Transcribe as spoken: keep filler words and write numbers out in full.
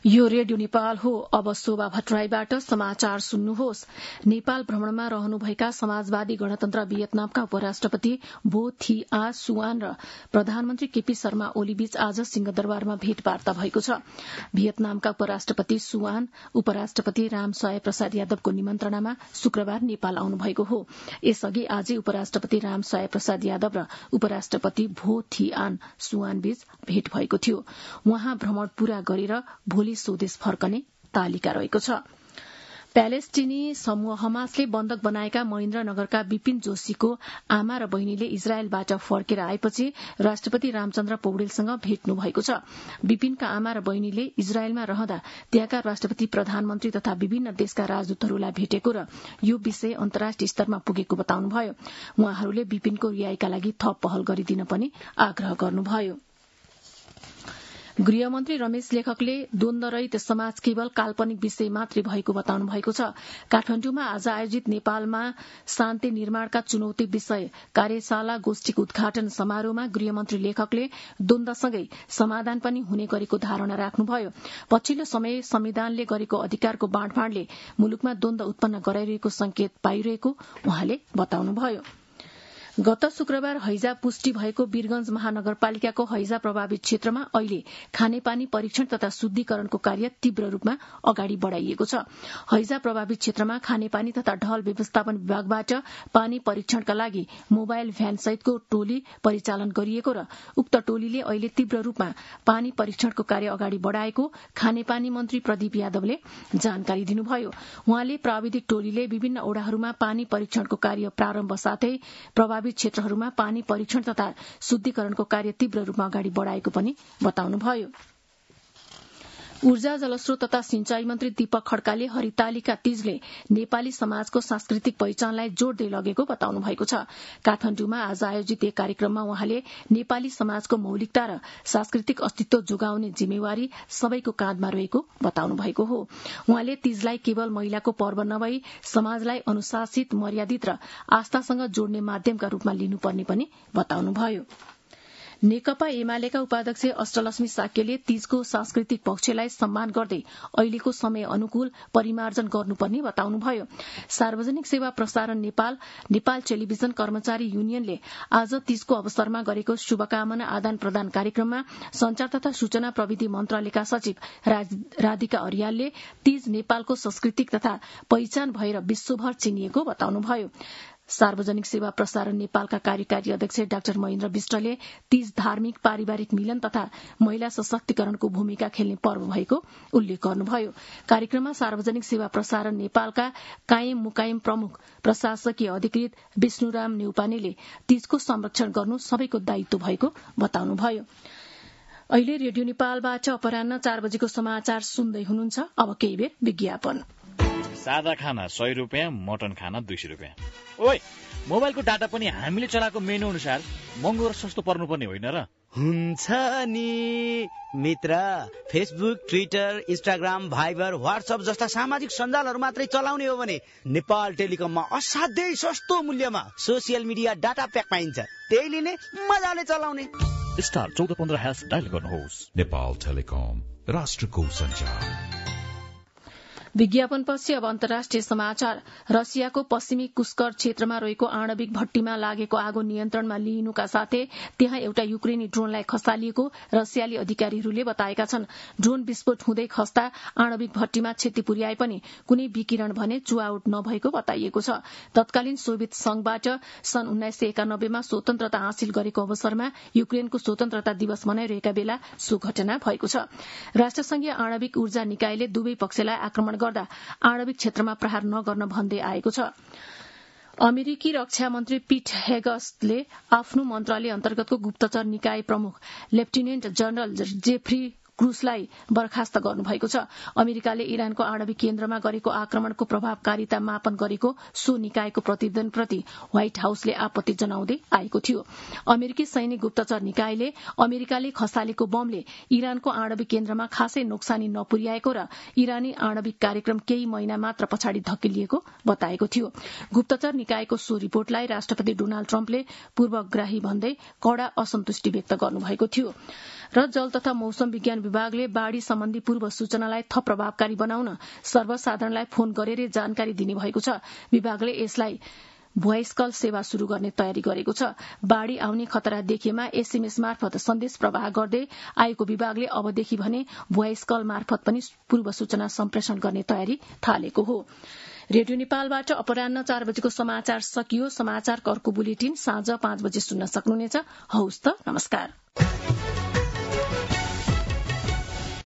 यो रेडियो नेपाल हो। अब शोभा भट्टराईबाट समाचार सुन्नुहोस्। नेपाल भ्रमणमा रहनुभएका समाजवादी गणतन्त्र भियतनामका उपराष्ट्रपति बो थी आ सुआन र प्रधानमन्त्री केपी शर्मा ओलीबीच आज सिंहदरबारमा भेटवार्ता भएको छ। भियतनामका उपराष्ट्रपति सुआन उपराष्ट्रपति रामसहाय प्रसाद यादवको निमन्त्रणामा शुक्रबार नेपाल आउनुभएको हो। यसअघि आजै उपराष्ट्रपति रामसहाय प्रसाद यादव र उपराष्ट्रपति भो थी आन सुआनबीच भेट भएको थियो। उहाँ भ्रमण पूरा गरेर भोलि स्वदेश फर्कने तालिका रहेको छ। प्यालेस्टिनी समूह हमासले बन्धक बनाएका महेन्द्रनगरका विपिन जोशीको आमा र बहिनीले इजरायलबाट फर्केर आएपछि राष्ट्रपति रामचन्द्र पौडेलसँग भेट्नु भएको छ। विपिनका आमा र बहिनीले इजरायलमा रहँदा त्यहाँका राष्ट्रपति प्रधानमन्त्री तथा विभिन्न देशका राजदूतहरूलाई भेटेको र यो विषय अन्तर्राष्ट्रिय स्तरमा पुगेको बताउनुभयो। उहाँहरूले विपिनको रिहाईका लागि थप पहल गरिदिन पनि आग्रह गर्नुभयो। गृहमन्त्री रमेश लेखकले द्वन्द्वरहित समाज केवल काल्पनिक विषय मात्रै भएको बताउनु भएको छ। काठमाडौँमा आज आयोजित नेपालमा शान्ति निर्माणका चुनौती विषय कार्यशाला गोष्ठीको उद्घाटन समारोहमा गृहमन्त्री लेखकले द्वन्द्वसँगै समाधान पनि हुने गरेको धारणा राख्नुभयो। पछिल्लो समय संविधानले गरेको अधिकारको बाँडफाँडले मुलुकमा द्वन्द्व उत्पन्न गराइरहेको संकेत पाइरहेको उहाँले बताउनुभयो। गत शुक्रबार हैजा पुष्टि भएको वीरगंज महानगरपालिकाको हैजा प्रभावित क्षेत्रमा अहिले खानेपानी परीक्षण तथा शुद्धिकरणको कार्य तीव्र रूपमा अगाडि बढ़ाइएको छ। हैजा प्रभावित क्षेत्रमा खानेपानी तथा ढल व्यवस्थापन विभागबाट पानी परीक्षणका लागि मोबाइल भ्यान सहितको टोली परिचालन गरिएको र उक्त टोलीले अहिले तीव्र रूपमा पानी परीक्षणको कार्य अगाडि बढ़ाएको खानेपानी मन्त्री प्रदीप यादवले जानकारी दिनुभयो। उहाँले प्राविधिक टोलीले विभिन्न ओडाहरूमा पानी परीक्षणको कार्य प्रारम्भ साथै प्रभावित क्षेत्रहरूमा पानी परीक्षण तथा शुद्धिकरणको कार्य तीव्र रूपमा अगाडि बढ़ाएको पनि बताउनुभयो। ऊर्जा जलस्रोत तथा सिंचाई मन्त्री दीपक खड्काले हरितालिका तीजले नेपाली समाजको सांस्कृतिक पहिचानलाई जोड्दै लगेको बताउनु भएको छ। काठमाडौँमा आज आयोजित एक कार्यक्रममा उहाँले नेपाली समाजको मौलिकता र सांस्कृतिक अस्तित्व जोगाउने जिम्मेवारी सबैको काँधमा रहेको बताउनु भएको हो। उहाँले तीजलाई केवल महिलाको पर्व नभई समाजलाई अनुशासित, मर्यादित र आस्थासँग जोड्ने माध्यमका रूपमा लिनुपर्ने पनि बताउनुभयो। नेकपा एमालेका उपाध्यक्ष अष्टलक्ष्मी साक्यले तीजको सांस्कृतिक पक्षलाई सम्मान गर्दै अहिलेको समय अनुकूल परिमार्जन गर्नुपर्ने बताउनुभयो। सार्वजनिक सेवा प्रसारण नेपाल नेपाल टेलिभिजन कर्मचारी युनियनले आज तीजको अवसरमा गरेको शुभकामना आदान प्रदान कार्यक्रममा संचार तथा सूचना प्रविधि मन्त्रालयका सचिव राधिका अर्यालले तीज नेपालको सांस्कृतिक तथा पहिचान भएर विश्वभर चिनिएको बताउनुभयो। सार्वजनिक सेवा प्रसारण नेपालका कार्यकारी अध्यक्ष डाक्टर महेन्द्र विष्टले तीज धार्मिक पारिवारिक मिलन तथा महिला सशक्तिकरणको भूमिका खेल्ने पर्व भएको उल्लेख गर्नुभयो। कार्यक्रममा सार्वजनिक सेवा प्रसारण नेपालका कायम मुकायम प्रमुख प्रशासकीय अधिकृत विष्णुराम नेउपानेले तीजको संरक्षण गर्नु सबैको दायित्व भएको बताउनुभयो। अहिले रेडियो नेपालबाट अपराह्न चार बजेको समाचार सुन्दै हुनुहुन्छ। अब केही बेर विज्ञापन। सादा खाना सय रुपियाँ, मटन खाना दुई सय रुपियाँ। ओइ, मोबाइलको डाटा पनि हामीले चलाएको मेनु अनुसार महँगो र सस्तो पर्नुपर्ने होइन र? हुन्छ नि मित्र, Facebook, Twitter, Instagram, Viber, WhatsApp जस्ता सामाजिक सञ्जालहरू मात्रै चलाउने हो भने नेपाल टेलिकममा असाध्यै सस्तो मूल्यमा सोसियल मिडिया डाटा प्याक पाइन्छ। त्यही लिने, मजाले चलाउने। स्टार चौध पन्ध्र ह्यास डायल गर्नुहोस्। नेपाल टेलिकम, राष्ट्रको सञ्चार। विज्ञापनपछि अब अन्तर्राष्ट्रिय समाचार। रसियाको पश्चिमी कुस्कर क्षेत्रमा रहेको आणविक भट्टीमा लागेको आगो नियन्त्रणमा लिइनुका साथै त्यहाँ एउटा युक्रेनी ड्रोनलाई खसालिएको रसियाली अधिकारीहरूले बताएका छन्। ड्रोन विस्फोट हुँदै खस्दा आणविक भट्टीमा क्षति पुर्याए पनि कुनै विकिरण भने चुहावट नभएको बताइएको छ। तत्कालीन सोभियत संघबाट सन् उन्नाइस सय एकानब्बेमा स्वतन्त्रता हासिल गरेको अवसरमा युक्रेनको स्वतन्त्रता दिवस मनाइरहेका बेला सो घटना भएको छ। राष्ट्रसंघीय आणविक ऊर्जा निकायले दुवै पक्षलाई आक्रमण गर्दा आणविक क्षेत्रमा प्रहार नगर्न भन्दै आएको छ। अमेरिकी रक्षा मन्त्री पीट हेगस्टले आफ्नो मन्त्रालय अन्तर्गतको गुप्तचर निकाय प्रमुख लेफ्टिनेन्ट जनरल जेफ्री क्रुसलाई बर्खास्त गर्नुभएको छ। अमेरिकाले इरानको आणविक केन्द्रमा गरेको आक्रमणको प्रभावकारिता मापन गरेको सो निकायको प्रतिवेदनप्रति व्हाइट हाउसले आपत्ति जनाउँदै आएको थियो। अमेरिकी सैनिक गुप्तचर निकायले अमेरिकाले खसालेको बमले इरानको आणविक केन्द्रमा खासै नोक्सानी नपुर्याएको र इरानी आणविक कार्यक्रम केही महिना मात्र पछाडि धकेलिएको बताएको थियो। गुप्तचर निकायको सो रिपोर्टलाई राष्ट्रपति डोनाल्ड ट्रम्पले पूर्वग्राही भन्दै कड़ा असन्तुष्टि व्यक्त गर्नुभएको थियो। र जल तथा मौसम विज्ञान विभागले बाढ़ी सम्बन्धी पूर्व सूचनालाई थप प्रभावकारी बनाउन सर्वसाधारणलाई फोन गरेर जानकारी दिने भएको छ। विभागले यसलाई भोइस कल सेवा शुरू गर्ने तयारी गरेको छ। बाढ़ी आउने खतरा देखिएमा एसएमएस मार्फत सन्देश प्रवाह गर्दै आएको विभागले अबदेखि भने भोइस कल मार्फत पनि पूर्व सूचना सम्प्रेषण गर्ने तयारी थालेको हो। रेडियो नेपालबाट अपराह्न चार बजेको समाचार सकियो। समाचारको अर्को बुलेटिन साँझ पाँच बजे सुन्न सक्नुहुनेछ। हौस् त, नमस्कार।